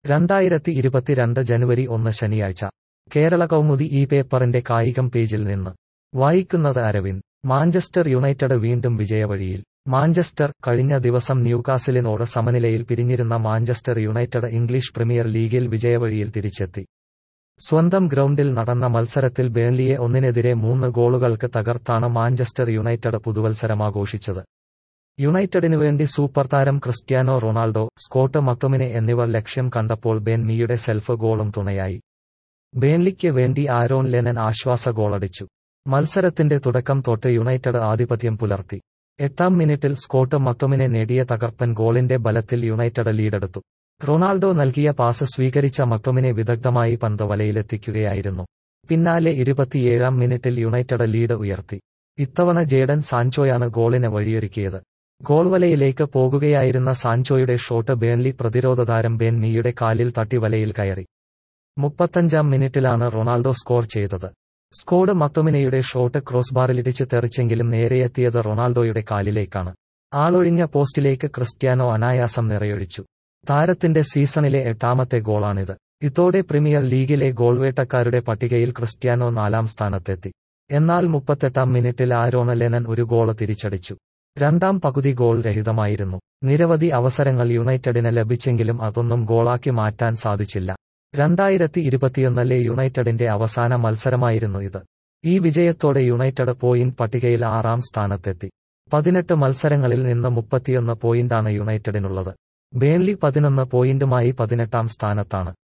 2022 ജനുവരി 1 ശനിയാഴ്ച കേരള കൗമുദി ഈ പേപ്പറിന്റെ കായികം പേജിൽ നിന്ന് വായിക്കുന്നത് അരവിന്ദ്. മാഞ്ചസ്റ്റർ യുണൈറ്റഡ് വീണ്ടും വിജയവഴിയിൽ. മാഞ്ചസ്റ്റർ. കഴിഞ്ഞ ദിവസം ന്യൂകാസിലിനോട് സമനിലയിൽ പിരിഞ്ഞിരുന്ന മാഞ്ചസ്റ്റർ യുണൈറ്റഡ് ഇംഗ്ലീഷ് പ്രീമിയർ ലീഗിൽ വിജയവഴിയിൽ തിരിച്ചെത്തി. സ്വന്തം ഗ്രൗണ്ടിൽ നടന്ന മത്സരത്തിൽ ബേൺലിയെ 1-3 ഗോളുകൾക്ക് തകർത്താണ് മാഞ്ചസ്റ്റർ യുണൈറ്റഡ് പുതുവത്സരമാഘോഷിച്ചത്. യുണൈറ്റഡിനു വേണ്ടി സൂപ്പർ താരം ക്രിസ്റ്റ്യാനോ റൊണാൾഡോ, സ്കോട്ട് മക്ടോമിനെ എന്നിവർ ലക്ഷ്യം കണ്ടപ്പോൾ ബെൻ മീയുടെ സെൽഫ് ഗോളും തുണയായി. ബേൺലിക്ക് വേണ്ടി ആരോൺ ലെനൻ ആശ്വാസ ഗോളടിച്ചു. മത്സരത്തിന്റെ തുടക്കം തൊട്ട് യുണൈറ്റഡ് ആധിപത്യം പുലർത്തി. 8ാം മിനിറ്റിൽ സ്കോട്ട് മക്ടോമിനെ നേടിയ തകർപ്പൻ ഗോളിന്റെ ബലത്തിൽ യുണൈറ്റഡ് ലീഡെടുത്തു. റൊണാൾഡോ നൽകിയ പാസ് സ്വീകരിച്ച മക്ടോമിനെ വിദഗ്ധമായി പന്ത് വലയിലെത്തിക്കുകയായിരുന്നു. പിന്നാലെ 27ാം മിനിറ്റിൽ യുണൈറ്റഡ് ലീഡ് ഉയർത്തി. ഇത്തവണ ജേഡൻ സാൻചോയാണ് ഗോളിന് വഴിയൊരുക്കിയത്. ഗോൾവലയിലേക്ക് പോകുകയായിരുന്ന സാൻചോയുടെ ഷോട്ട് ബേൺലി പ്രതിരോധതാരം ബെൻ മീയുടെ കാലിൽ തട്ടി വലയിൽ കയറി. 35ാം മിനിറ്റിലാണ് റൊണാൾഡോ സ്കോർ ചെയ്തത്. സ്കോട്ട് മക്ടോമിനെയുടെ ഷോട്ട് ക്രോസ്ബാറിലിടിച്ച് തെറിച്ചെങ്കിലും നേരെയെത്തിയത് റൊണാൾഡോയുടെ കാലിലേക്കാണ്. ആളൊഴിഞ്ഞ പോസ്റ്റിലേക്ക് ക്രിസ്റ്റ്യാനോ അനായാസം നിറയൊഴിച്ചു. താരത്തിന്റെ സീസണിലെ 8ാമത്തെ ഗോളാണിത്. ഇതോടെ പ്രീമിയർ ലീഗിലെ ഗോൾവേട്ടക്കാരുടെ പട്ടികയിൽ ക്രിസ്റ്റ്യാനോ 4ാം സ്ഥാനത്തെത്തി. എന്നാൽ 38ാം മിനിറ്റിൽ ആരോൺ ലെനൻ ഒരു ഗോൾ തിരിച്ചടിച്ചു. രണ്ടാം പകുതി ഗോൾ രഹിതമായിരുന്നു. നിരവധി അവസരങ്ങൾ യുണൈറ്റഡിന് ലഭിച്ചെങ്കിലും അതൊന്നും ഗോളാക്കി മാറ്റാൻ സാധിച്ചില്ല. 2021 യുണൈറ്റഡിന്റെ അവസാന മത്സരമായിരുന്നു ഇത്. ഈ വിജയത്തോടെ യുണൈറ്റഡ് പോയിന്റ് പട്ടികയിൽ 6ാം സ്ഥാനത്തെത്തി. 18 മത്സരങ്ങളിൽ നിന്ന് 31 പോയിന്റാണ് യുണൈറ്റഡിനുള്ളത്. ബേൺലി 11 പോയിന്റുമായി 18ാം സ്ഥാനത്താണ്.